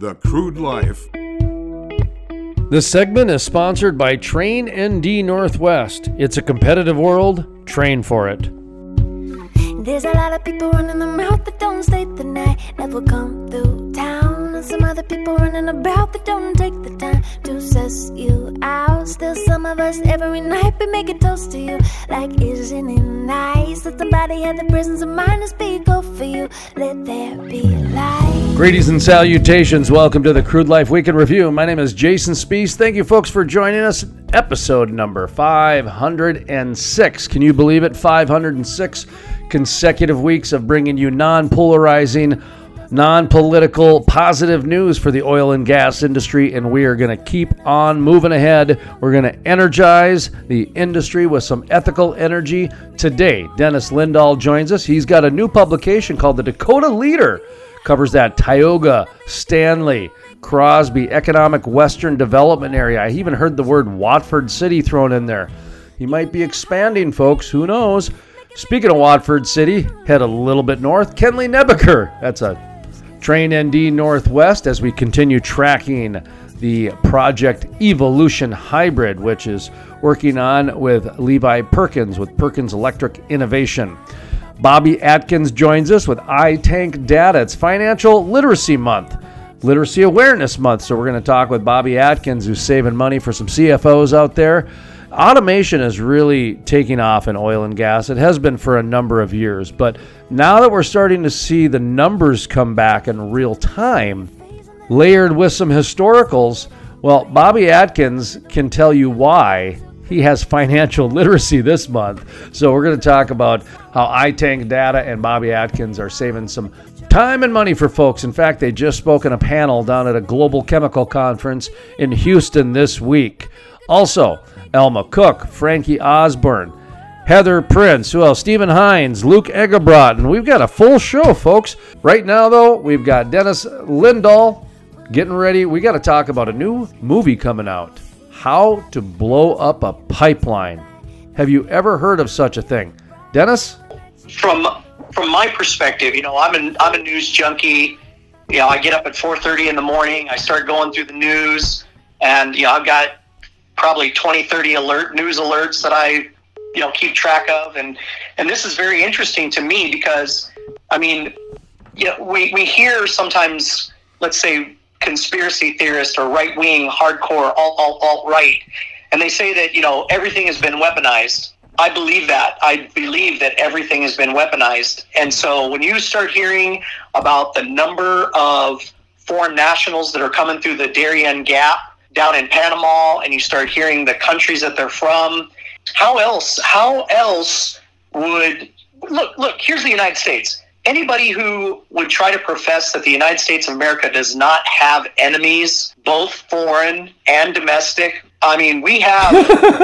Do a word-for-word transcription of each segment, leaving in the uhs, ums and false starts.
The Crude Life. This segment is sponsored by Train N D Northwest. It's a competitive world. Train for it. There's a lot of people running their mouth that don't stay the night, never come through town. And some other people running about that don't take the time to suss you out. Still some of us every night we make a toast to you. Like, isn't it nice that somebody had the presence of mind to speak up for you? Let there be light. Greetings and salutations. Welcome to the Crude Life Week in Review. My name is Jason Spees. Thank you folks for joining us. Episode number five hundred six. Can you believe it? five hundred six consecutive weeks of bringing you non-polarizing, non-political, positive news for the oil and gas industry, and we are going to keep on moving ahead. We're going to energize the industry with some ethical energy. Today, Dennis Lindahl joins us. He's got a new publication called The Dakota Leader. Covers that Tioga, Stanley, Crosby Economic Western Development Area. I even heard the word Watford City thrown in there. He might be expanding, folks. Who knows? Speaking of Watford City, head a little bit north. Kenley Nebeker. That's a Train N D Northwest as we continue tracking the Project Evolution Hybrid, which is working on with Levi Perkins with Perkins Electric Innovation. Bobby Atkins joins us with iTank Data. It's Financial Literacy Month, Literacy Awareness Month. So we're going to talk with Bobby Atkins, who's saving money for some C F Os out there. Automation is really taking off in oil and gas. It has been for a number of years, but now that we're starting to see the numbers come back in real time, layered with some historicals, well, Bobby Atkins can tell you why he has financial literacy this month. So we're going to talk about how iTank Data and Bobby Atkins are saving some time and money for folks. In fact, they just spoke in a panel down at a global chemical conference in Houston this week. Also, Elma Cook, Frankie Osborne, Heather Prince, who else? Stephen Hines, Luke Egebrot, and we've got a full show, folks. Right now, though, we've got Dennis Lindahl getting ready. We got to talk about a new movie coming out, How to Blow Up a Pipeline. Have you ever heard of such a thing? Dennis? From from my perspective, you know, I'm a, I'm a news junkie. You know, I get up at four thirty in the morning. I start going through the news, and, you know, I've got probably twenty, thirty alert news alerts that I, you know, keep track of. And, and this is very interesting to me because, I mean, you know, we, we hear sometimes, let's say, conspiracy theorists or right-wing, hardcore, alt, alt, alt-right, and they say that, you know, everything has been weaponized. I believe that. I believe that everything has been weaponized. And so when you start hearing about the number of foreign nationals that are coming through the Darien Gap down in Panama, and you start hearing the countries that they're from, how else, how else would, look, look, here's the United States. Anybody who would try to profess that the United States of America does not have enemies, both foreign and domestic, I mean, we have,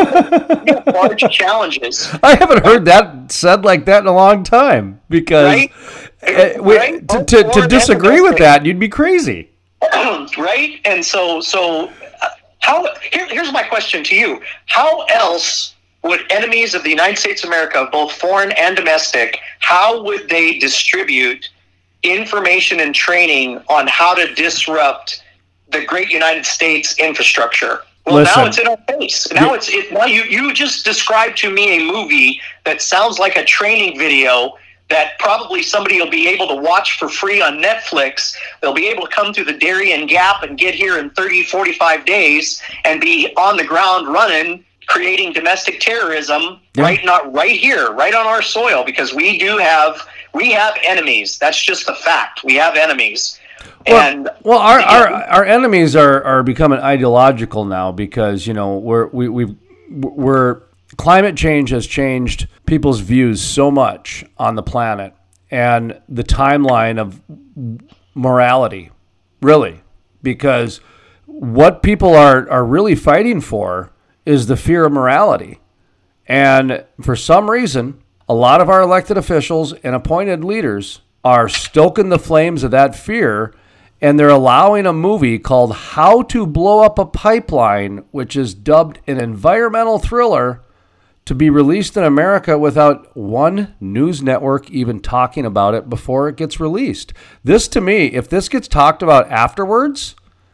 we have large challenges. I haven't heard that said like that in a long time because right? uh, we, right? to, to, to disagree with that, you'd be crazy. Right? And so, so uh, how? Here, here's my question to you. How else would enemies of the United States of America, both foreign and domestic, how would they distribute information and training on how to disrupt the great United States infrastructure? Well, Listen, now it's in our face. Now it's it. Now you you just described to me a movie that sounds like a training video that probably somebody will be able to watch for free on Netflix. They'll be able to come through the Darien Gap and get here in thirty, forty-five days and be on the ground running, creating domestic terrorism, yeah. right not right here, right on our soil, because we do have we have enemies. That's just a fact. We have enemies. Well, and well our, our our enemies are, are becoming ideological now because, you know, we're we we we're climate change has changed people's views so much on the planet and the timeline of morality, really, because what people are, are really fighting for is the fear of morality. And for some reason, a lot of our elected officials and appointed leaders are stoking the flames of that fear, and they're allowing a movie called How to Blow Up a Pipeline, which is dubbed an environmental thriller, to be released in America without one news network even talking about it before it gets released. This, to me, if this gets talked about afterwards,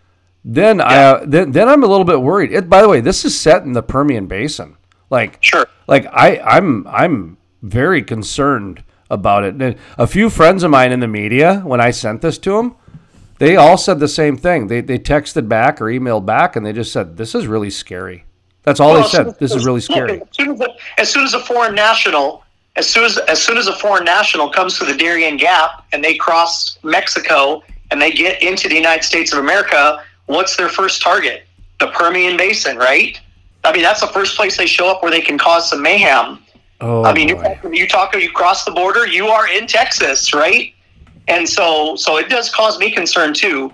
then yeah. I uh, then then I'm a little bit worried. It, by the way, this is set in the Permian Basin. Like, sure. Like I, I'm I'm very concerned about it. And a few friends of mine in the media, when I sent this to them, they all said the same thing. They they texted back or emailed back, and they just said, "This is really scary." That's all well, they said. This is really scary. As soon as, a, as soon as a foreign national, as soon as as soon as a foreign national comes to the Darien Gap and they cross Mexico and they get into the United States of America, what's their first target? The Permian Basin, right? I mean, that's the first place they show up where they can cause some mayhem. Oh, I mean, boy. you you talk, you cross the border, you are in Texas, right? And so, so it does cause me concern too.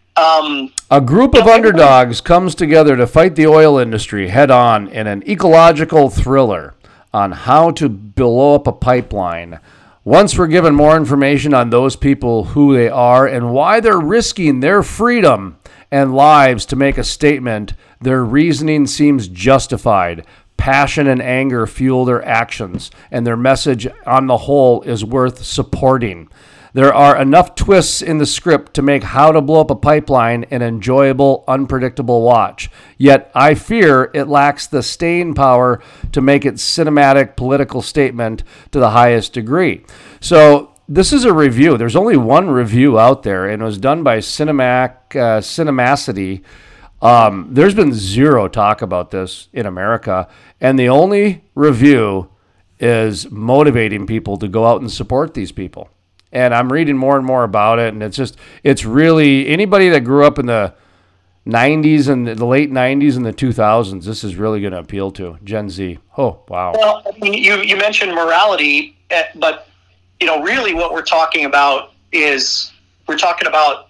Um, a group of underdogs comes together to fight the oil industry head on in an ecological thriller on how to blow up a pipeline. Once we're given more information on those people, who they are, and why they're risking their freedom and lives to make a statement, their reasoning seems justified. Passion and anger fuel their actions, and their message on the whole is worth supporting. There are enough twists in the script to make How to Blow Up a Pipeline an enjoyable, unpredictable watch. Yet I fear it lacks the staying power to make its cinematic political statement to the highest degree. So this is a review. There's only one review out there, and it was done by Cinemac, uh, Cinemacity. Um, there's been zero talk about this in America, and the only review is motivating people to go out and support these people. And I'm reading more and more about it, and it's just, it's really, anybody that grew up in the nineties and the late nineties and the two thousands, this is really going to appeal to Gen Z. Oh, wow. Well, I mean, you, you mentioned morality, but, you know, really what we're talking about is, we're talking about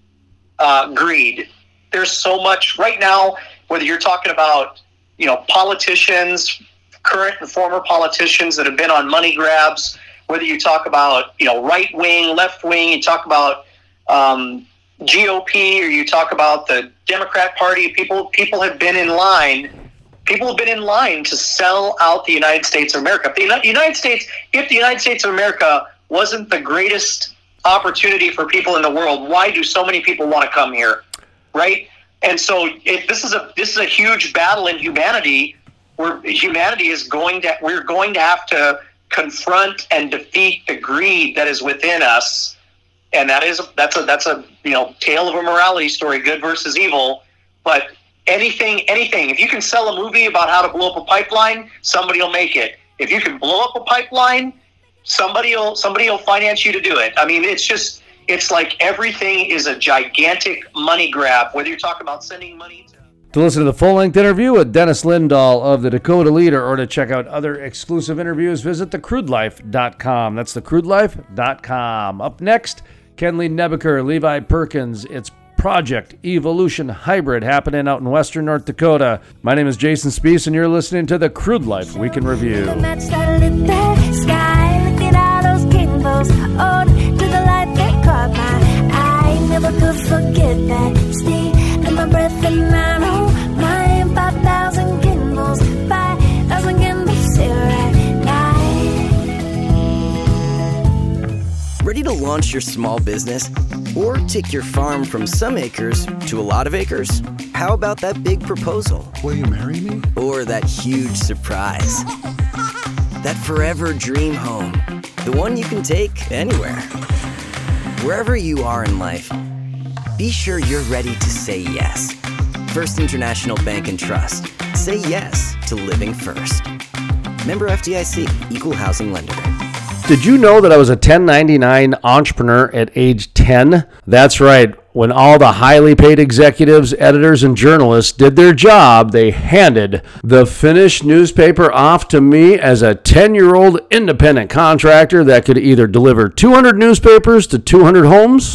uh, greed. There's so much right now, whether you're talking about, you know, politicians, current and former politicians that have been on money grabs, whether you talk about, you know, right wing, left wing, you talk about um, G O P, or you talk about the Democrat Party, people people have been in line. People have been in line to sell out the United States of America. If the United States, if the United States of America wasn't the greatest opportunity for people in the world, why do so many people want to come here, right? And so, if this is a this is a huge battle in humanity, where humanity is going to we're going to have to confront and defeat the greed that is within us, and that is that's a that's a you know tale of a morality story, good versus evil. But anything anything if you can sell a movie about how to blow up a pipeline, somebody will make it. If you can blow up a pipeline, somebody will somebody will finance you to do it. I mean, it's just it's like everything is a gigantic money grab, whether you're talking about sending money to To listen to the full-length interview with Dennis Lindahl of the Dakota Leader, or to check out other exclusive interviews, visit the crude life dot com. That's the crude life dot com. Up next, Kenley Nebeker, Levi Perkins. It's Project Evolution Hybrid happening out in western North Dakota. My name is Jason Spees, and you're listening to the Crude Life Week in Review. Never could forget that steam and my breath and my room. My five thousand candles, five thousand candles here at night. Ready to launch your small business? Or take your farm from some acres to a lot of acres? How about that big proposal? Will you marry me? Or that huge surprise? That forever dream home. The one you can take anywhere. Wherever you are in life, be sure you're ready to say yes. First International Bank and Trust. Say yes to living first. Member F D I C, Equal Housing Lender. Did you know that I was a ten ninety-nine entrepreneur at age ten? That's right. When all the highly paid executives, editors, and journalists did their job, they handed the finished newspaper off to me as a ten-year-old independent contractor that could either deliver two hundred newspapers to two hundred homes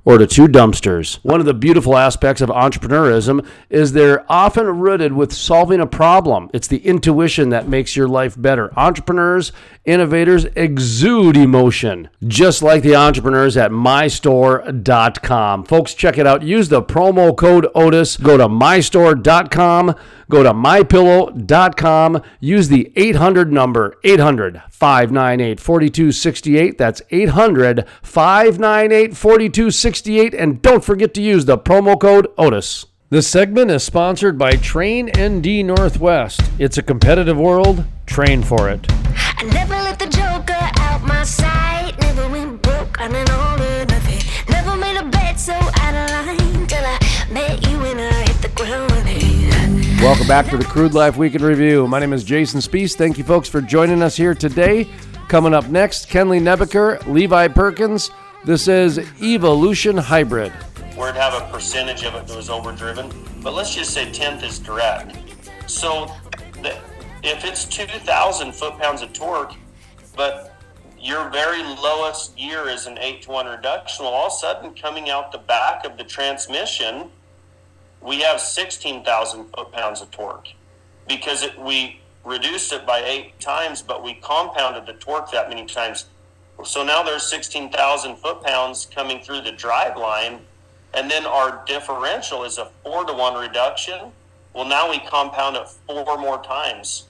or to two dumpsters. One of the beautiful aspects of entrepreneurism is they're often rooted with solving a problem. It's the intuition that makes your life better. Entrepreneurs, innovators exude emotion, just like the entrepreneurs at my store dot com. Folks, check it out. Use the promo code Otis. Go to my store dot com. Go to my pillow dot com. Use the eight hundred number, eight hundred, five nine eight, four two six eight. That's eight hundred, five nine eight, four two six eight. And don't forget to use the promo code Otis. This segment is sponsored by Train N D Northwest. It's a competitive world. Train for it. I never let the joker out my sight. Never went broke on an all or nothing. Never made a bet so out of line till I met you and I hit the ground running. Welcome back to the Crude Life Week in Review. My name is Jason Spees. Thank you, folks, for joining us here today. Coming up next, Kenley Nebeker, Levi Perkins. This is Evolution Hybrid. Where it'd have a percentage of it that was overdriven, but let's just say tenth is direct. So the, if it's two thousand foot-pounds of torque, but your very lowest gear is an eight to one reduction, well, all of a sudden coming out the back of the transmission, we have sixteen thousand foot-pounds of torque because it, we reduced it by eight times, but we compounded the torque that many times. So now there's sixteen thousand foot-pounds coming through the drive line, and then our differential is a four to one reduction. Well, now we compound it four more times.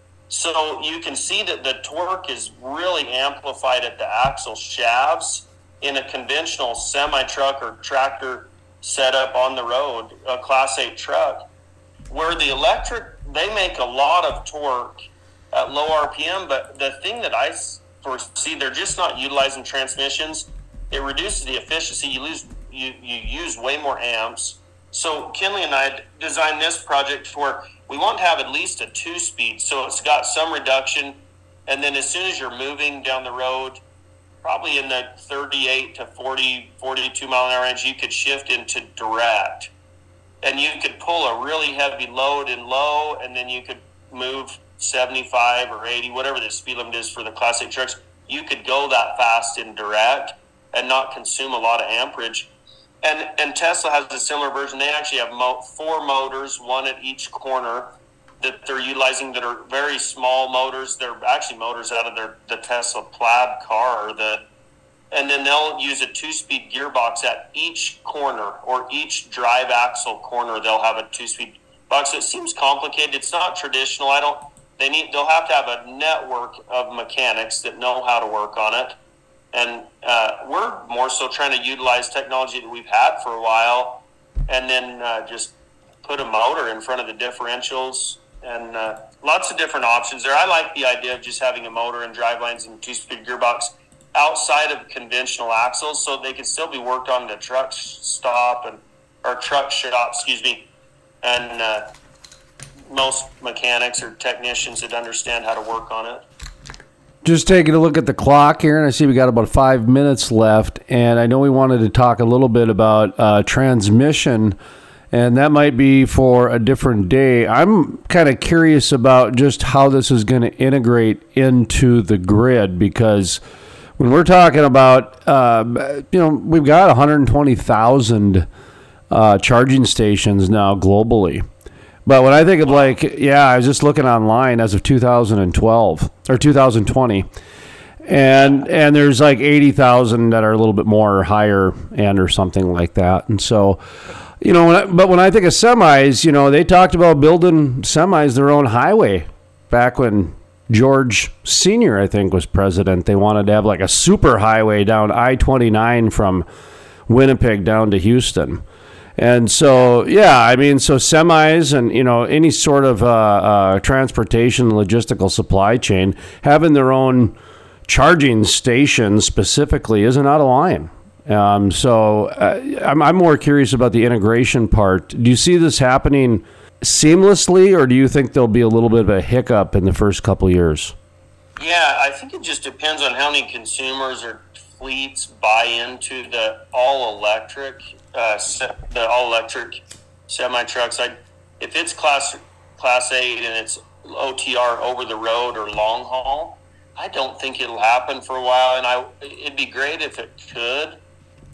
So you can see that the torque is really amplified at the axle shafts in a conventional semi-truck or tractor setup on the road, a Class eight truck, where the electric, they make a lot of torque at low R P M, but the thing that I foresee, they're just not utilizing transmissions. It reduces the efficiency. You lose, you, you use way more amps. So Kenley and I designed this project where we want to have at least a two-speed, so it's got some reduction, and then as soon as you're moving down the road, probably in the thirty-eight to forty, forty-two mile an hour range, you could shift into direct. And you could pull a really heavy load in low, and then you could move seventy-five or eighty, whatever the speed limit is for the Class eight trucks. You could go that fast in direct and not consume a lot of amperage. And and Tesla has a similar version. They actually have mo- four motors, one at each corner, that they're utilizing that are very small motors. They're actually motors out of their the Tesla Plaid car. The, and then they'll use a two-speed gearbox at each corner, or each drive axle corner. They'll have a two-speed box. So it seems complicated. It's not traditional. I don't. They need. They'll have to have a network of mechanics that know how to work on it. And uh, we're more so trying to utilize technology that we've had for a while, and then uh, just put a motor in front of the differentials, and uh, lots of different options there. I like the idea of just having a motor and drive lines and two-speed gearbox outside of conventional axles, so they can still be worked on the truck stop and or truck shop, excuse me, and uh, most mechanics or technicians that understand how to work on it. Just taking a look at the clock here, and I see we got about five minutes left, and I know we wanted to talk a little bit about uh, transmission, and that might be for a different day. I'm kind of curious about just how this is going to integrate into the grid, because when we're talking about, uh, you know, we've got one hundred twenty thousand uh, charging stations now globally. But when I think of, like, yeah, I was just looking online as of two thousand twelve or two thousand twenty, and and there's like eighty thousand that are a little bit more higher end or something like that. And so, you know, when I, but when I think of semis, you know, they talked about building semis their own highway back when George Senior, I think, was president. They wanted to have like a super highway down I twenty-nine from Winnipeg down to Houston. And so, yeah, I mean, so semis and, you know, any sort of uh, uh, transportation, logistical supply chain, having their own charging stations specifically isn't out of line. Um, so uh, I'm, I'm more curious about the integration part. Do you see this happening seamlessly, or do you think there'll be a little bit of a hiccup in the first couple years? Yeah, I think it just depends on how many consumers or fleets buy into the all-electric Uh, the all-electric semi-trucks. I, if it's class class eight and it's O T R over the road or long haul, I don't think it'll happen for a while. And I, it'd be great if it could,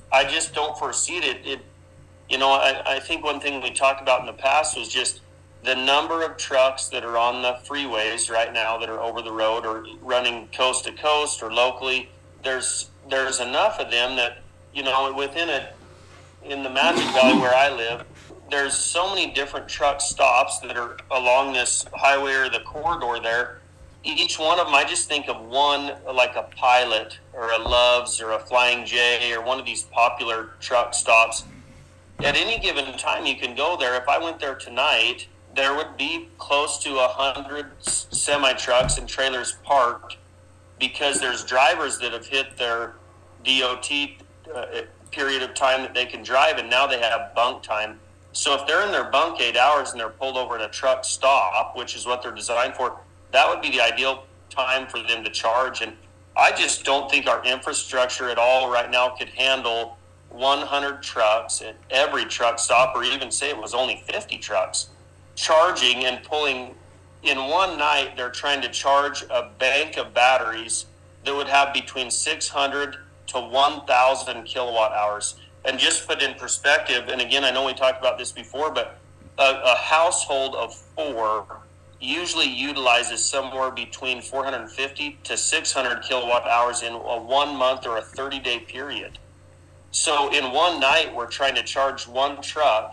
I just don't foresee it. It, you know, I, I think one thing we talked about in the past was just the number of trucks that are on the freeways right now that are over the road or running coast to coast or locally. There's there's enough of them that, you know, within a in the Magic Valley where I live, there's so many different truck stops that are along this highway or the corridor there. Each one of them, I just think of one like a Pilot or a Love's or a Flying J or one of these popular truck stops. At any given time, you can go there. If I went there tonight, there would be close to a hundred semi-trucks and trailers parked because there's drivers that have hit their D O T uh, period of time that they can drive, and now they have bunk time. So if they're in their bunk eight hours and they're pulled over at a truck stop, which is what they're designed for, that would be the ideal time for them to charge. And I just don't think our infrastructure at all right now could handle one hundred trucks at every truck stop, or even say it was only fifty trucks, charging and pulling. In one night, they're trying to charge a bank of batteries that would have between six hundred to one thousand kilowatt hours. And just put in perspective, and again, I know we talked about this before, but a, a household of four usually utilizes somewhere between four hundred fifty to six hundred kilowatt hours in a one month or a thirty day period. So in one night, we're trying to charge one truck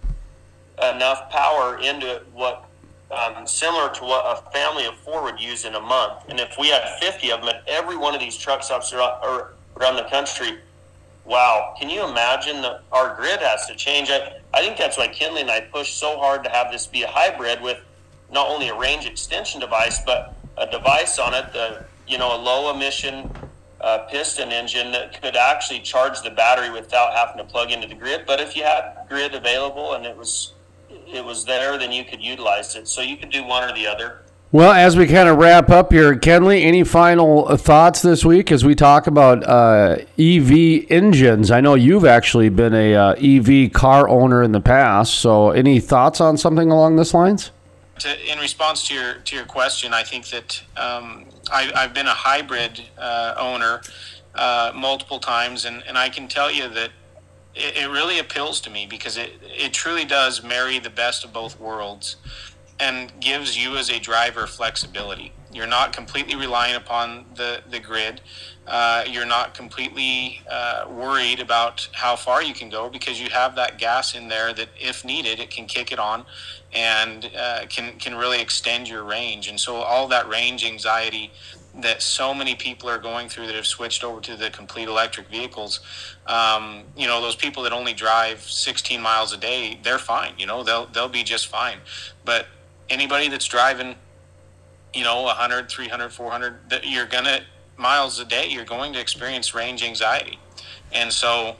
enough power into it, what um, similar to what a family of four would use in a month. And if we had fifty of them at every one of these truck stops around, around the country, wow, can you imagine that our grid has to change? I, I think that's why Kinley and I pushed so hard to have this be a hybrid with not only a range extension device, but a device on it, the, you know, a low emission uh, piston engine that could actually charge the battery without having to plug into the grid. But if you had grid available and it was it was there, then you could utilize it. So you could do one or the other. Well, as we kind of wrap up here, Kenley, any final thoughts this week as we talk about uh, E V engines? I know you've actually been a uh, E V car owner in the past, so any thoughts on something along this lines? To, in response to your to your question, I think that um, I, I've been a hybrid uh, owner uh, multiple times, and, and I can tell you that it, it really appeals to me because it, it truly does marry the best of both worlds and gives you as a driver flexibility. You're not completely relying upon the, the grid. Uh, you're not completely uh, worried about how far you can go because you have that gas in there that if needed, it can kick it on and uh, can, can really extend your range. And so all that range anxiety that so many people are going through that have switched over to the complete electric vehicles, um, you know, those people that only drive sixteen miles a day, they're fine. You know, they'll, they'll be just fine. But anybody that's driving, you know, one hundred, three hundred, four hundred, you're going to, miles a day, you're going to experience range anxiety. And so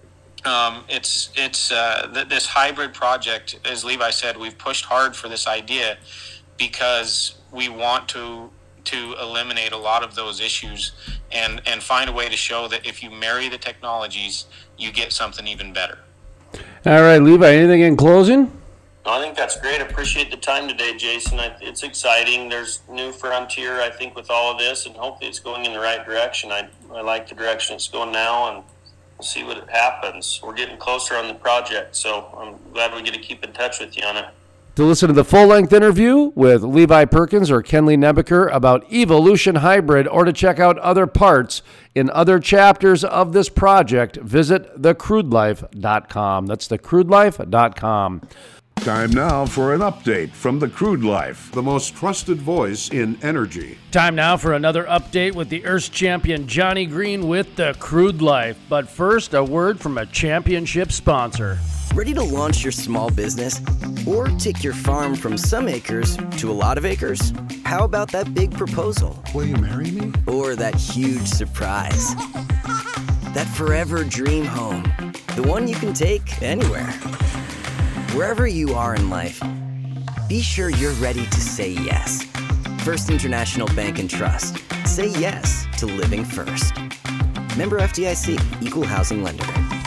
um, it's, it's uh, th- this hybrid project, as Levi said, we've pushed hard for this idea because we want to to eliminate a lot of those issues and, and find a way to show that if you marry the technologies, you get something even better. All right, Levi, anything in closing? I think that's great. I appreciate the time today, Jason. It's exciting. There's new frontier, I think, with all of this, and hopefully it's going in the right direction. I, I like the direction it's going now, and we'll see what happens. We're getting closer on the project, so I'm glad we get to keep in touch with you on it. To listen to the full-length interview with Levi Perkins or Kenley Nebeker about Evolution Hybrid, or to check out other parts in other chapters of this project, visit the crude life dot com. That's the crude life dot com. Time now for an update from The Crude Life, the most trusted voice in energy. Time now for another update with the Earth's champion Johnny Green with The Crude Life. But first, a word from a championship sponsor. Ready to launch your small business? Or take your farm from some acres to a lot of acres? How about that big proposal? Will you marry me? Or that huge surprise? That forever dream home. The one you can take anywhere. Wherever you are in life, be sure you're ready to say yes. First International Bank and Trust. Say yes to living first. Member F D I C, Equal Housing Lender.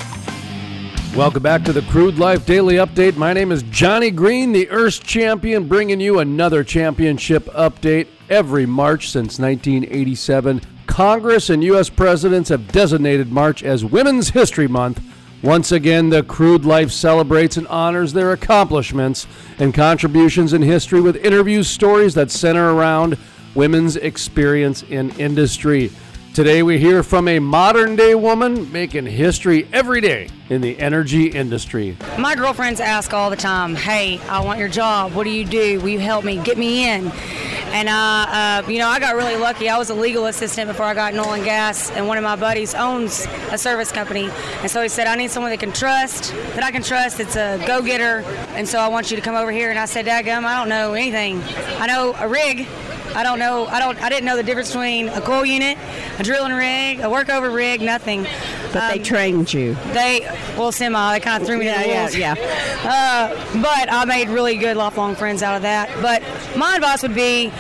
Welcome back to the Crude Life Daily Update. My name is Johnny Green, the Earth's champion, bringing you another championship update every March since nineteen eighty-seven. Congress and U S presidents have designated March as Women's History Month. Once again, the Crude Life celebrates and honors their accomplishments and contributions in history with interviews, stories that center around women's experience in industry. Today we hear from a modern-day woman making history every day in the energy industry. My girlfriends ask all the time, hey, I want your job. What do you do? Will you help me? Get me in. And, uh, uh, you know, I got really lucky. I was a legal assistant before I got in oil and gas, and one of my buddies owns a service company. And so he said, I need someone that can trust, that I can trust. It's a go-getter. And so I want you to come over here. And I said, dadgum, I don't know anything. I know a rig. I don't know, I don't, I didn't know the difference between a coil unit, a drilling rig, a workover rig, nothing. But um, they trained you. They, well, semi, they kind of threw me yeah, to the wolves. Yeah, yeah. Uh, but I made really good lifelong friends out of that. But my advice would be,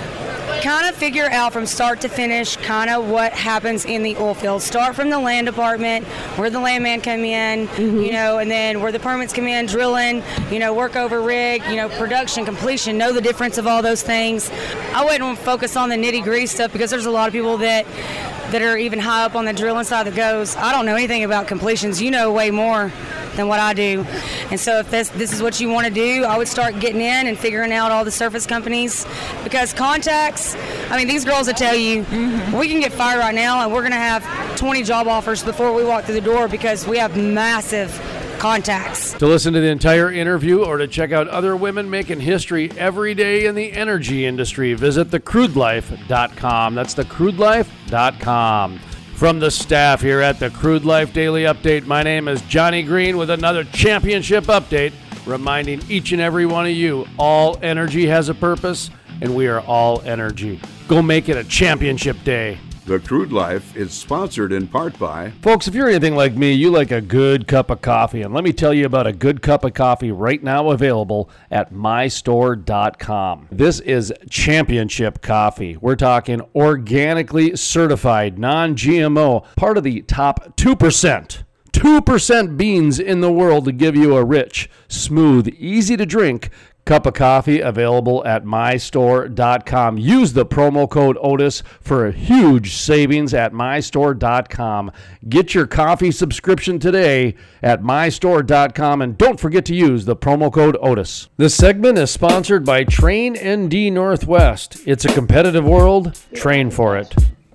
kind of figure out from start to finish kind of what happens in the oil field. Start from the land department, where the landman come in, mm-hmm. you know, and then where the permits come in, drilling, you know, work over rig, you know, production, completion, know the difference of all those things. I wouldn't focus on the nitty-gritty stuff because there's a lot of people that that are even high up on the drilling side that goes, I don't know anything about completions. You know way more than what I do. And so if this this is what you want to do, I would start getting in and figuring out all the surface companies, because contacts, I mean, these girls will tell you, mm-hmm. we can get fired right now and we're going to have twenty job offers before we walk through the door because we have massive contacts. To listen to the entire interview or to check out other women making history every day in the energy industry, visit the crude life dot com. That's the crude life dot com. From the staff here at the Crude Life Daily Update, my name is Johnny Green with another championship update, reminding each and every one of you, all energy has a purpose, and we are all energy. Go make it a championship day. The Crude Life is sponsored in part by... Folks, if you're anything like me, you like a good cup of coffee. And let me tell you about a good cup of coffee right now available at my store dot com. This is championship coffee. We're talking organically certified, non G M O, part of the top two percent. two percent beans in the world to give you a rich, smooth, easy to drink cup of coffee available at my store dot com. Use the promo code Otis for a huge savings at my store dot com. Get your coffee subscription today at my store dot com, and don't forget to use the promo code Otis. This segment is sponsored by Train N D Northwest. It's a competitive world. Train for it.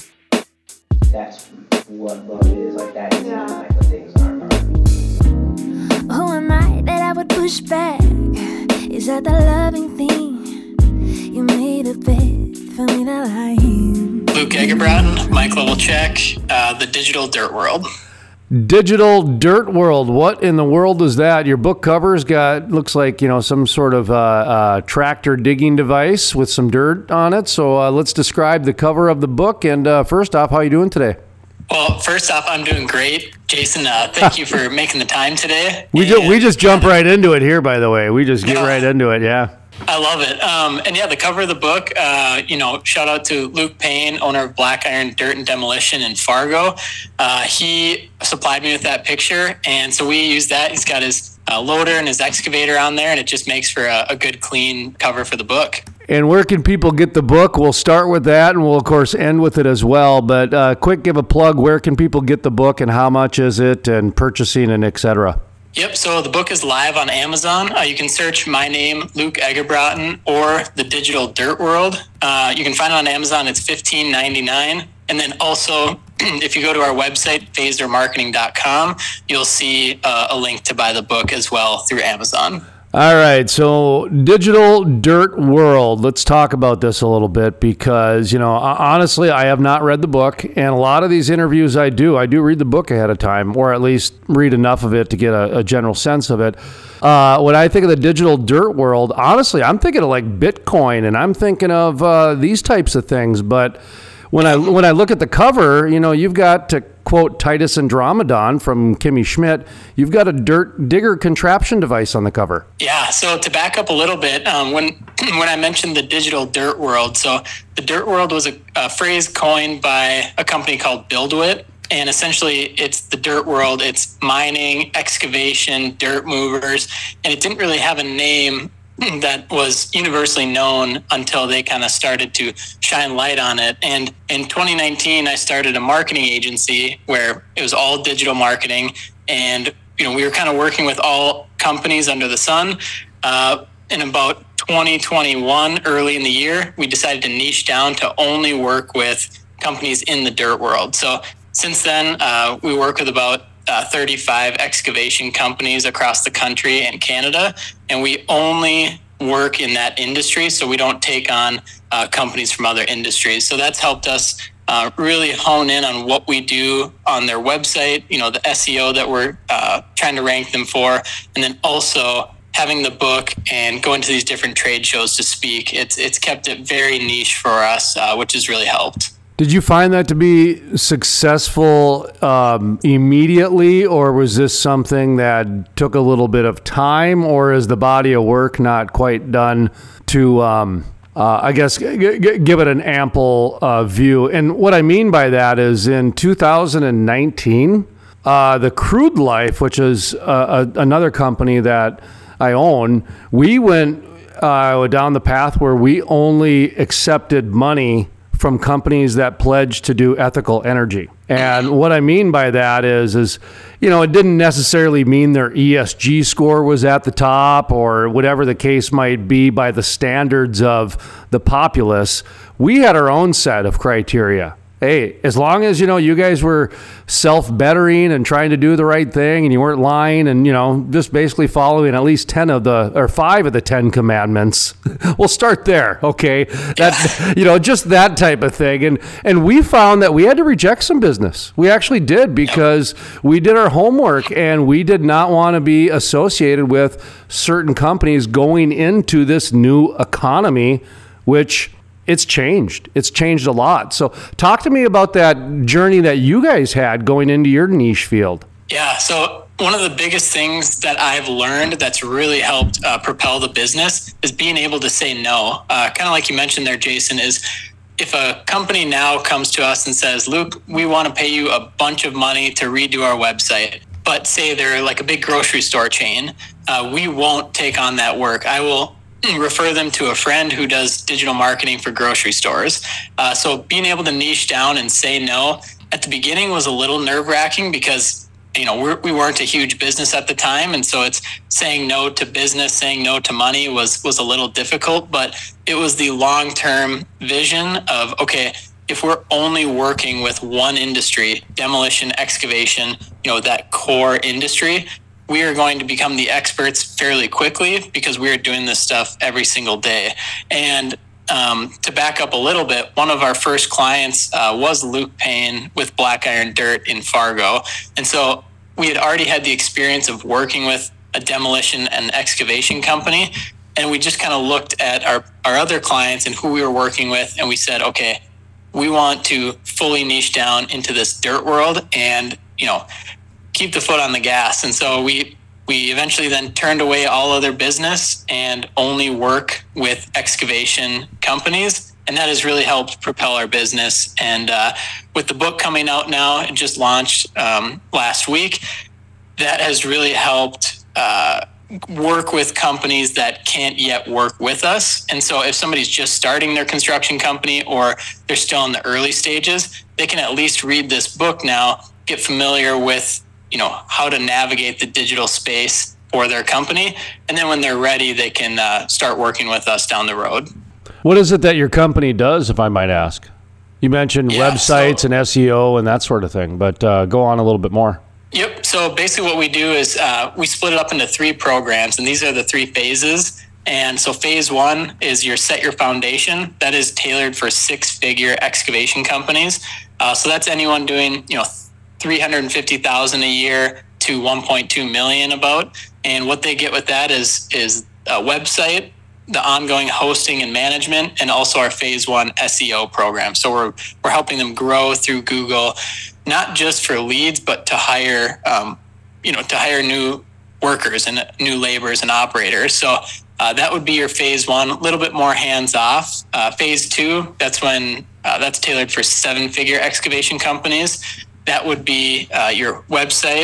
That's what love is. Like that is yeah. like what things are. Who am I that I would push back? Is that the loving thing you made a bed for me to lie in? Luke Egerbrotten, Mike Levelcheck, uh, The Digital Dirt World. Digital Dirt World. What in the world is that? Your book cover's got, looks like, you know, some sort of uh, uh, tractor digging device with some dirt on it. So uh, let's describe the cover of the book. And uh, first off, how are you doing today? Well, first off, I'm doing great. Jason, uh, thank you for making the time today. We, ju- we just jump right into it here, by the way. We just get yeah. right into it, yeah. I love it. Um, and yeah, the cover of the book, uh, you know, shout out to Luke Payne, owner of Black Iron Dirt and Demolition in Fargo. Uh, he supplied me with that picture, and so we used that. He's got his uh, loader and his excavator on there, and it just makes for a, a good, clean cover for the book. And where can people get the book? We'll start with that, and we'll, of course, end with it as well. But uh, quick, give a plug. Where can people get the book, and how much is it, and purchasing, and et cetera? Yep, so the book is live on Amazon. Uh, you can search my name, Luke Egerbrotten, or The Digital Dirt World. Uh, you can find it on Amazon. It's fifteen ninety-nine. And then also, if you go to our website, phaser marketing dot com, you'll see uh, a link to buy the book as well through Amazon. All right, so Digital Dirt World. Let's talk about this a little bit because, you know, honestly, I have not read the book, and a lot of these interviews I do, I do read the book ahead of time, or at least read enough of it to get a, a general sense of it. Uh, when I think of the Digital Dirt World, honestly, I'm thinking of like Bitcoin, and I'm thinking of uh, these types of things, but when I when I look at the cover, you know, you've got, to quote Titus Andromedon from Kimmy Schmidt, you've got a dirt digger contraption device on the cover. Yeah, so to back up a little bit, um, when when I mentioned the Digital Dirt World, so the Dirt World was a, a phrase coined by a company called BuildWit, and essentially it's the dirt world. It's mining, excavation, dirt movers, and it didn't really have a name that was universally known until they kind of started to shine light on it. And in twenty nineteen, I started a marketing agency where it was all digital marketing. And, you know, we were kind of working with all companies under the sun. Uh, in about twenty twenty-one, early in the year, we decided to niche down to only work with companies in the dirt world. So since then, uh, we work with about uh, thirty-five excavation companies across the country and Canada, and we only work in that industry, so we don't take on uh, companies from other industries. So that's helped us uh, really hone in on what we do on their website, you know, the S E O that we're uh, trying to rank them for, and then also having the book and going to these different trade shows to speak. It's it's kept it very niche for us, uh, which has really helped. Did you find that to be successful um, immediately, or was this something that took a little bit of time, or is the body of work not quite done to, um, uh, I guess, g- g- give it an ample uh, view? And what I mean by that is in two thousand nineteen, uh, the Crude Life, which is uh, a, another company that I own, we went uh, down the path where we only accepted money from companies that pledge to do ethical energy. And what I mean by that is, is, you know, it didn't necessarily mean their E S G score was at the top or whatever the case might be by the standards of the populace. We had our own set of criteria. Hey, as long as, you know, you guys were self-bettering and trying to do the right thing and you weren't lying and, you know, just basically following at least ten of the, or five of the ten commandments, we'll start there, okay? That, you know, just that type of thing. And, and we found that we had to reject some business. We actually did, because we did our homework and we did not want to be associated with certain companies going into this new economy, which it's changed. It's changed a lot. So talk to me about that journey that you guys had going into your niche field. Yeah. So one of the biggest things that I've learned that's really helped uh, propel the business is being able to say no. Uh, kind of like you mentioned there, Jason, is if a company now comes to us and says, Luke, we want to pay you a bunch of money to redo our website, but say they're like a big grocery store chain, uh, we won't take on that work. I will refer them to a friend who does digital marketing for grocery stores. Uh, so being able to niche down and say no at the beginning was a little nerve wracking because, you know, we're, we weren't a huge business at the time. And so it's saying no to business, saying no to money was, was a little difficult, but it was the long-term vision of, okay, if we're only working with one industry, demolition, excavation, you know, that core industry, we are going to become the experts fairly quickly because we are doing this stuff every single day. And um, to back up a little bit, one of our first clients uh, was Luke Payne with Black Iron Dirt in Fargo. And so we had already had the experience of working with a demolition and excavation company. And we just kind of looked at our, our other clients and who we were working with. And we said, okay, we want to fully niche down into this dirt world and, you know, keep the foot on the gas. And so we we eventually then turned away all other business and only work with excavation companies. And that has really helped propel our business. And uh, with the book coming out now, it just launched um, last week, that has really helped uh, work with companies that can't yet work with us. And so if somebody's just starting their construction company or they're still in the early stages, they can at least read this book now, get familiar with, you know, how to navigate the digital space for their company. And then when they're ready, they can uh, start working with us down the road. What is it that your company does, if I might ask? You mentioned yeah, websites so, and S E O and that sort of thing, but uh, go on a little bit more. Yep. So basically what we do is uh, we split it up into three programs, and these are the three phases. And so phase one is your set your foundation. That is tailored for six-figure excavation companies. Uh, so that's anyone doing, you know, three hundred fifty thousand a year to one point two million about. And what they get with that is, is a website, the ongoing hosting and management, and also our phase one S E O program. So we're, we're helping them grow through Google, not just for leads, but to hire, um, you know, to hire new workers and new laborers and operators. So uh, that would be your phase one, a little bit more hands off. Uh, phase two, that's when uh, that's tailored for seven figure excavation companies. That would be uh, your website,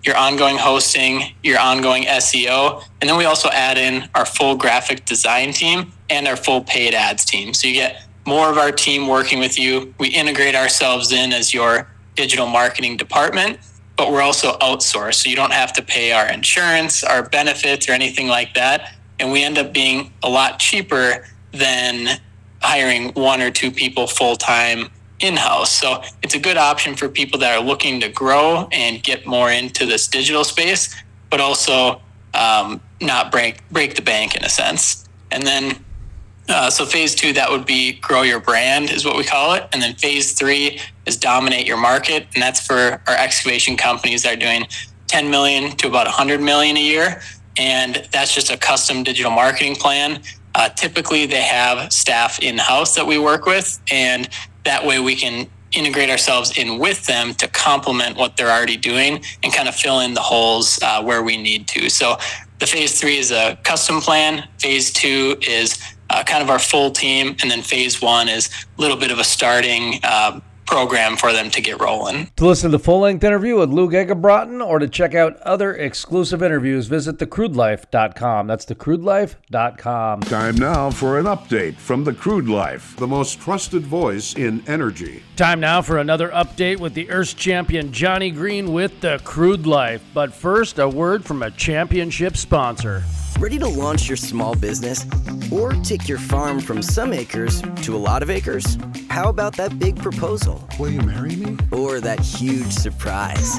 your ongoing hosting, your ongoing S E O. And then we also add in our full graphic design team and our full paid ads team. So you get more of our team working with you. We integrate ourselves in as your digital marketing department, but we're also outsourced. So you don't have to pay our insurance, our benefits, or anything like that. And we end up being a lot cheaper than hiring one or two people full-time in-house. So it's a good option for people that are looking to grow and get more into this digital space, but also um, not break break the bank in a sense. And then, uh, so phase two, that would be grow your brand is what we call it. And then phase three is dominate your market. And that's for our excavation companies that are doing ten million to about one hundred million a year. And that's just a custom digital marketing plan. Uh, typically, they have staff in-house that we work with, and that way we can integrate ourselves in with them to complement what they're already doing and kind of fill in the holes uh, where we need to. So the phase three is a custom plan. Phase two is uh, kind of our full team. And then phase one is a little bit of a starting uh, program for them to get rolling. To listen to the full-length interview with Luke Egerbrotten or to check out other exclusive interviews, visit the crude life dot com. That's the crude life dot com. Time now for an update from The Crude Life, the most trusted voice in energy. Time now for another update with the Earth's champion Johnny Green with The Crude Life. But first, a word from a championship sponsor. Ready to launch your small business? Or take your farm from some acres to a lot of acres? How about that big proposal? Will you marry me? Or that huge surprise?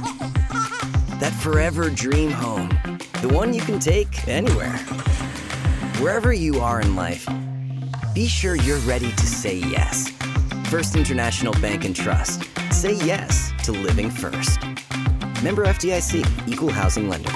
That forever dream home. The one you can take anywhere. Wherever you are in life, be sure you're ready to say yes. First International Bank and Trust. Say yes to living first. Member F D I C, Equal Housing Lender.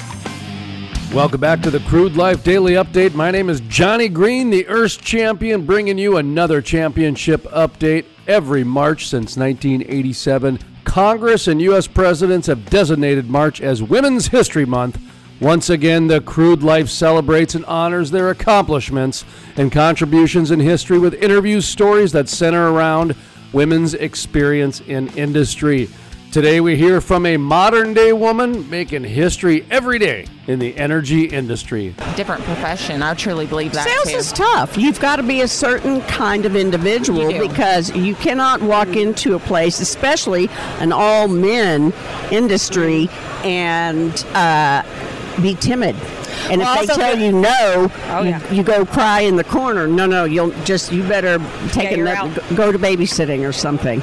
Welcome back to the Crude Life Daily Update. My name is Johnny Green, the Earth's champion, bringing you another championship update every March since nineteen eighty-seven. Congress and U S presidents have designated March as Women's History Month. Once again, the Crude Life celebrates and honors their accomplishments and contributions in history with interviews, stories that center around women's experience in industry. Today we hear from a modern-day woman making history every day in the energy industry. Different profession. I truly believe that, Sales too. is tough. You've got to be a certain kind of individual You do. because you cannot walk into a place, especially an all-men industry, and uh, be timid. And Well, if they also tell the- you no, Oh, you, yeah. you go cry in the corner. No, no, you'll just you better take Yeah, you're another, out. go to babysitting or something.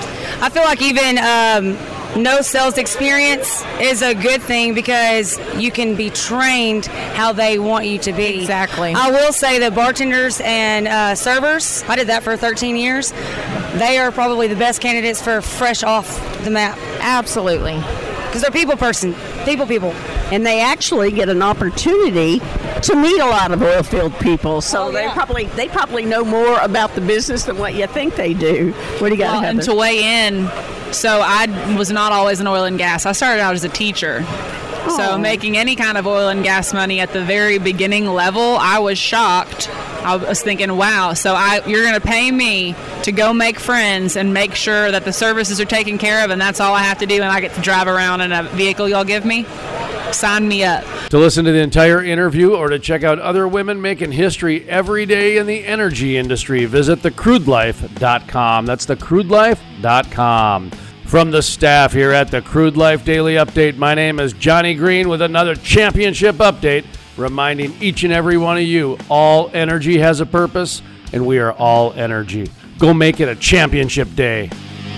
I feel like even um, no sales experience is a good thing because you can be trained how they want you to be. Exactly. I will say that bartenders and uh, servers, I did that for thirteen years, they are probably the best candidates for fresh off the map. Absolutely. Because they're people person, people people. And they actually get an opportunity to meet a lot of oil field people. So Oh, they yeah. probably they probably know more about the business than what you think they do. What do you got, Well, Heather? and to weigh in, so I was not always in oil and gas. I started out as a teacher. So Oh. making any kind of oil and gas money at the very beginning level, I was shocked. I was thinking, wow, so I you're going to pay me to go make friends and make sure that the services are taken care of, and that's all I have to do, and I get to drive around in a vehicle y'all give me? Sign me up. To listen to the entire interview or to check out other women making history every day in the energy industry, visit the crude life dot com. That's the crude life dot com. From the staff here at the Crude Life Daily Update, my name is Johnny Green with another championship update, reminding each and every one of you, all energy has a purpose, and we are all energy. Go make it a championship day.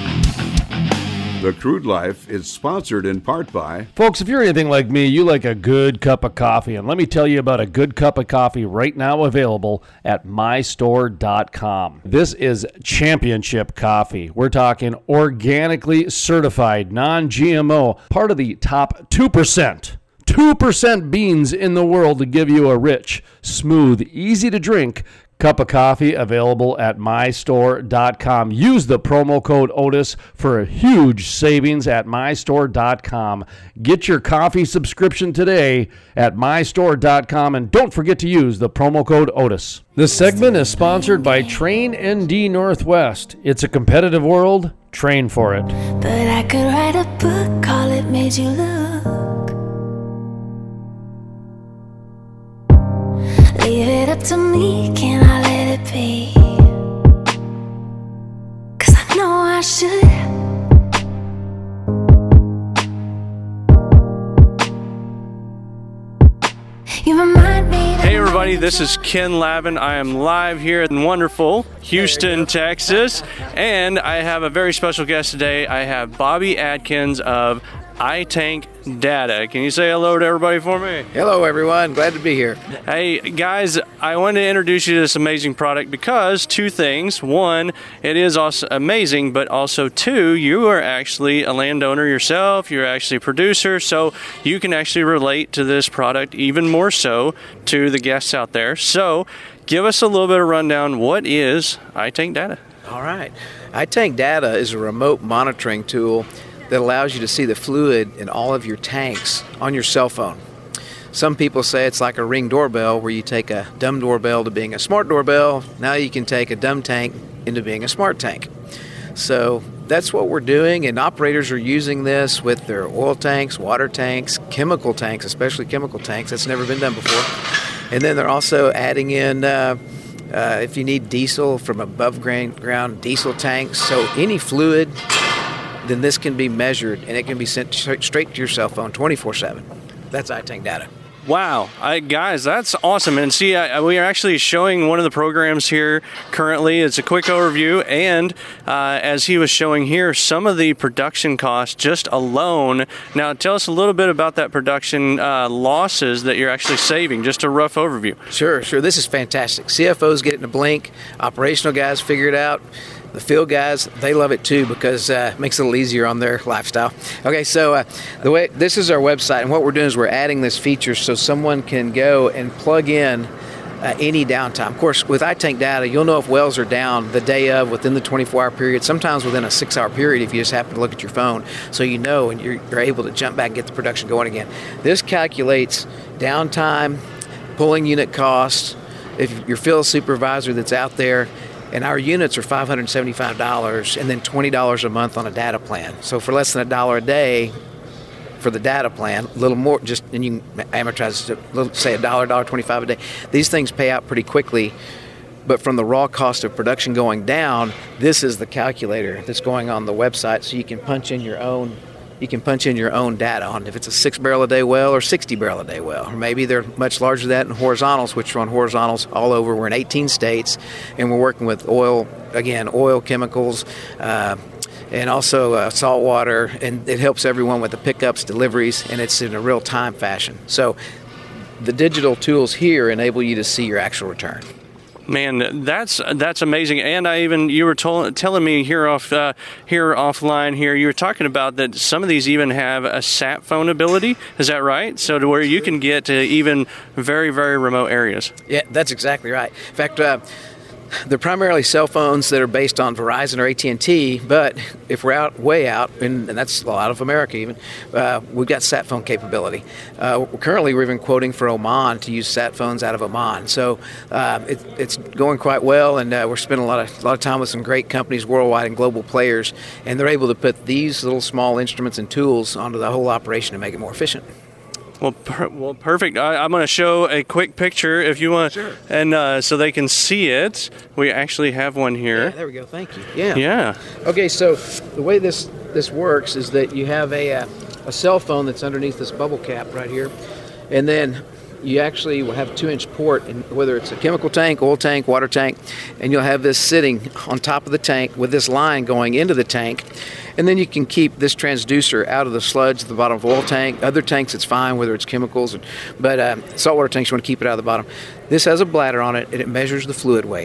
The Crude Life is sponsored in part by... Folks, if you're anything like me, you like a good cup of coffee. And let me tell you about a good cup of coffee right now available at my store dot com. This is championship coffee. We're talking organically certified, non G M O, part of the top two percent. two percent beans in the world to give you a rich, smooth, easy to drink cup of coffee available at my store dot com. Use the promo code Otis for a huge savings at my store dot com. Get your coffee subscription today at my store dot com, and don't forget to use the promo code Otis. This segment is sponsored by Train N D Northwest. It's a competitive world. Train for it. But I could write a book, call it Made You Look. Leave it up to me, can I let it be? Cause I know I should. You remind me. Hey everybody, this is Ken Lavin. I am live here in wonderful Houston, Texas, and I have a very special guest today. I have Bobby Adkins of iTank Data. Can you say hello to everybody for me? Hello everyone, glad to be here. Hey guys, I wanted to introduce you to this amazing product because two things. One, it is also amazing, but also two, you are actually a landowner yourself, you're actually a producer, so you can actually relate to this product even more so to the guests out there. So give us a little bit of rundown. What is iTank Data? All right. iTank Data is a remote monitoring tool that allows you to see the fluid in all of your tanks on your cell phone. Some people say it's like a Ring doorbell where you take a dumb doorbell to being a smart doorbell. Now you can take a dumb tank into being a smart tank. So that's what we're doing, and operators are using this with their oil tanks, water tanks, chemical tanks, especially chemical tanks. That's never been done before. And then they're also adding in uh, uh, if you need diesel from above ground diesel tanks. So any fluid, then this can be measured and it can be sent straight to your cell phone twenty-four seven. That's iTank Data. Wow, I, guys, that's awesome. And see, I, we are actually showing one of the programs here currently. It's a quick overview, and uh, as he was showing here, some of the production costs just alone. Now, tell us a little bit about that production uh, losses that you're actually saving, just a rough overview. Sure, sure. This is fantastic. C F Os get it in a blink. Operational guys figure it out. The field guys, they love it too because uh, it makes it a little easier on their lifestyle. Okay, so uh, the way this is our website, and what we're doing is we're adding this feature so someone can go and plug in uh, any downtime. Of course, with iTank Data, you'll know if wells are down the day of, within the twenty-four hour period, sometimes within a six hour period if you just happen to look at your phone. So you know, and you're, you're able to jump back and get the production going again. This calculates downtime, pulling unit costs. If your field supervisor that's out there, and our units are five hundred seventy-five dollars and then twenty dollars a month on a data plan. So for less than a dollar a day for the data plan, a little more, just, and you can amortize it to, little, say, a dollar, dollar twenty-five a day. These things pay out pretty quickly, but from the raw cost of production going down, this is the calculator that's going on the website, so you can punch in your own You can punch in your own data on if it's a six barrel a day well or sixty barrel a day well. Or maybe they're much larger than that in horizontals, which are on horizontals all over. We're in eighteen states, and we're working with oil, again, oil, chemicals, uh, and also uh, salt water, and it helps everyone with the pickups, deliveries, and it's in a real-time fashion. So the digital tools here enable you to see your actual return. Man, that's that's amazing. And I even you were told, telling me here off uh, here offline here you were talking about that some of these even have a sat phone ability. Is that right? So to where you can get to even very very remote areas. Yeah, that's exactly right. In fact, uh, they're primarily cell phones that are based on Verizon or A T and T, but if we're out way out, and, and that's a lot of America even, uh, we've got sat phone capability. Uh, currently, we're even quoting for Oman to use sat phones out of Oman. So uh, it, it's going quite well, and uh, we're spending a lot of a lot of time with some great companies worldwide and global players, and they're able to put these little small instruments and tools onto the whole operation to make it more efficient. Well, per, well, perfect. I, I'm going to show a quick picture if you want, sure. and uh, so they can see it. We actually have one here. Yeah, there we go. Thank you. Yeah. Yeah. Okay, so the way this this works is that you have a uh, a cell phone that's underneath this bubble cap right here, and then you actually will have a two-inch port, and whether it's a chemical tank, oil tank, water tank, and you'll have this sitting on top of the tank with this line going into the tank. And then you can keep this transducer out of the sludge at the bottom of the oil tank. Other tanks, it's fine, whether it's chemicals. But uh, saltwater tanks, you want to keep it out of the bottom. This has a bladder on it, and it measures the fluid weight.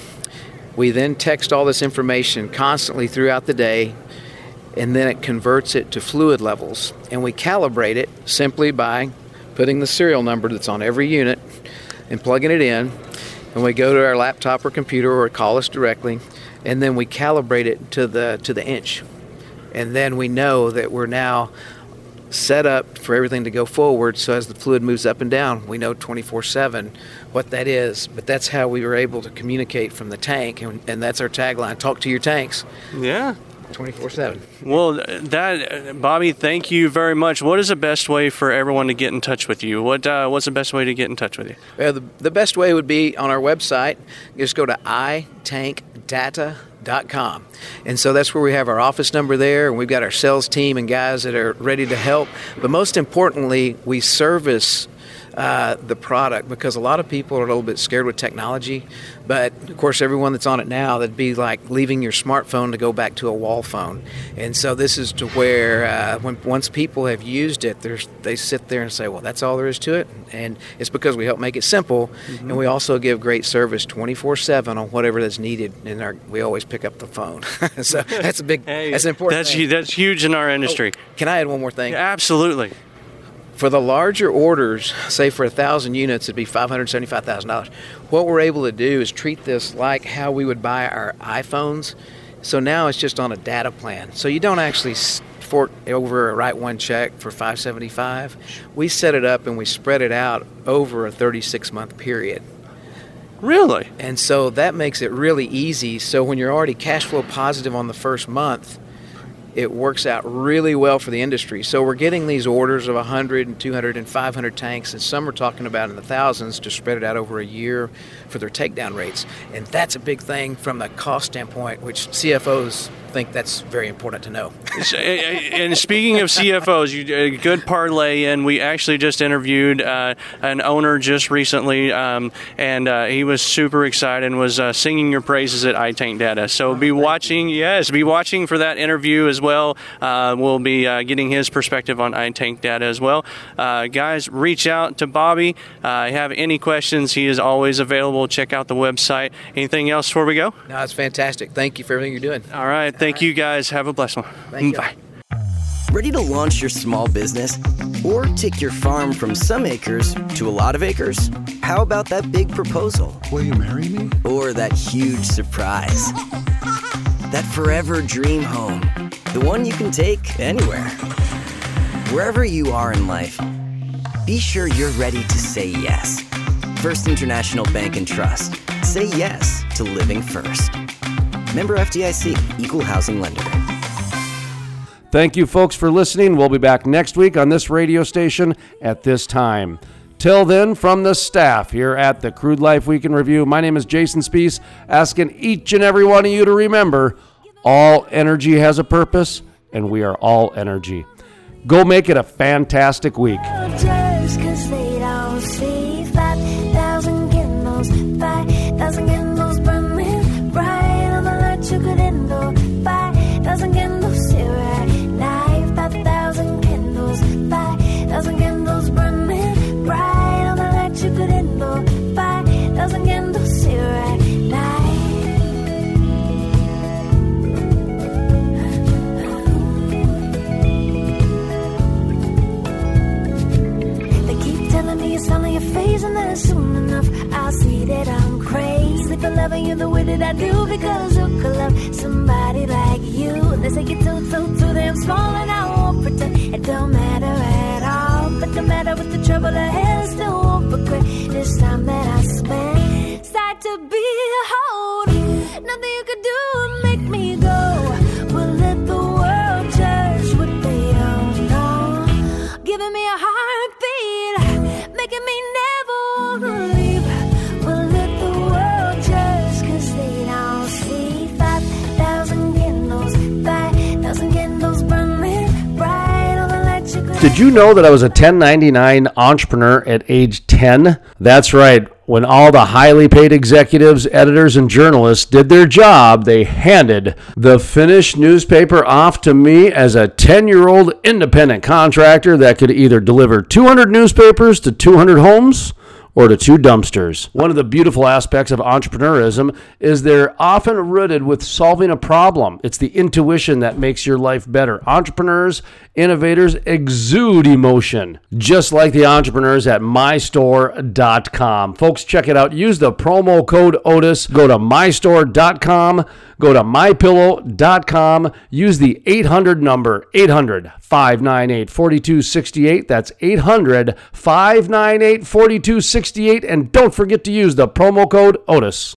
We then text all this information constantly throughout the day, and then it converts it to fluid levels. And we calibrate it simply by putting the serial number that's on every unit and plugging it in. And we go to our laptop or computer or call us directly, and then we calibrate it to the to the inch. And then we know that we're now set up for everything to go forward. So as the fluid moves up and down, we know twenty-four seven what that is. But that's how we were able to communicate from the tank. And, and that's our tagline, talk to your tanks. Yeah. twenty-four seven. Well, that Bobby, thank you very much. What is the best way for everyone to get in touch with you? What uh, What's the best way to get in touch with you? Well, the, the best way would be on our website. Just go to i tank data dot com. And so that's where we have our office number there, and we've got our sales team and guys that are ready to help. But most importantly, we service uh, the product, because a lot of people are a little bit scared with technology. But of course, everyone that's on it now, that'd be like leaving your smartphone to go back to a wall phone. And so this is to where uh, when once people have used it, there's, they sit there and say, well, that's all there is to it. And it's because we help make it simple, mm-hmm. and we also give great service twenty-four seven on whatever that's needed. And our, we always pick up the phone. So that's a big, hey, that's an important that's, thing. That's huge in our industry. Oh, can I add one more thing? Yeah, absolutely. For the larger orders, say for one thousand units, it'd be five hundred seventy-five thousand dollars. What we're able to do is treat this like how we would buy our iPhones. So now it's just on a data plan. So you don't actually fork over or write one check for five hundred seventy-five dollars. We set it up and we spread it out over a thirty-six month period. Really? And so that makes it really easy. So when you're already cash flow positive on the first month, it works out really well for the industry. So we're getting these orders of one hundred and two hundred and five hundred tanks, and some are talking about in the thousands to spread it out over a year for their takedown rates. And that's a big thing from the cost standpoint, which C F Os think that's very important to know. And speaking of C F Os, you a good parlay, and we actually just interviewed uh, an owner just recently, um, and uh, he was super excited and was uh, singing your praises at iTank Data. So be watching, yes, be watching for that interview as well. Uh, we'll be uh, getting his perspective on iTank Data as well. Uh, guys, reach out to Bobby. Uh, have any questions, he is always available. Check out the website. Anything else before we go? No, it's fantastic. Thank you for everything you're doing. All right. Thank you, guys. Have a blessed one. Thank Bye. you. Ready to launch your small business? Or take your farm from some acres to a lot of acres? How about that big proposal? Will you marry me? Or that huge surprise? That forever dream home. The one you can take anywhere. Wherever you are in life, be sure you're ready to say yes. First International Bank and Trust. Say yes to living first. Member F D I C, Equal Housing Lender. Thank you, folks, for listening. We'll be back next week on this radio station at this time. Till then, from the staff here at the Crude Life Week in Review, my name is Jason Spees, asking each and every one of you to remember, all energy has a purpose, and we are all energy. Go make it a fantastic week. Just 'cause they don't see five thousand candles, five thousand candles burning bright on the light you could handle, five thousand candles here at night, five thousand candles, five thousand candles burning bright on the light you could handle, five thousand candles here at night. It's finally a phase, and then soon enough I'll see that I'm crazy for loving you the way that I do, because who could love somebody like you? They say you're too, too, too damn small, and I won't pretend it don't matter at all. But no matter what the trouble ahead, I still won't regret this time that I spent. Sight to behold, nothing you could do would make me go. Well, let the world judge what they don't know. Giving me a heartbeat, making me never wanna leave. Well, let the world judge, 'cause they don't see five thousand candles, five thousand candles burning bright on the light you could. Did you know that I was a ten ninety-nine entrepreneur at age ten? That's right. When all the highly paid executives, editors, and journalists did their job, they handed the finished newspaper off to me as a ten-year-old independent contractor that could either deliver two hundred newspapers to two hundred homes or to two dumpsters. One of the beautiful aspects of entrepreneurism is they're often rooted with solving a problem. It's the intuition that makes your life better. Entrepreneurs, innovators exude emotion, just like the entrepreneurs at my store dot com. Folks, check it out. Use the promo code Otis. Go to my store dot com. Go to my pillow dot com. Use the eight hundred number, eight hundred, five nine eight, four two six eight. That's eight hundred, five nine eight, four two six eight. And don't forget to use the promo code Otis.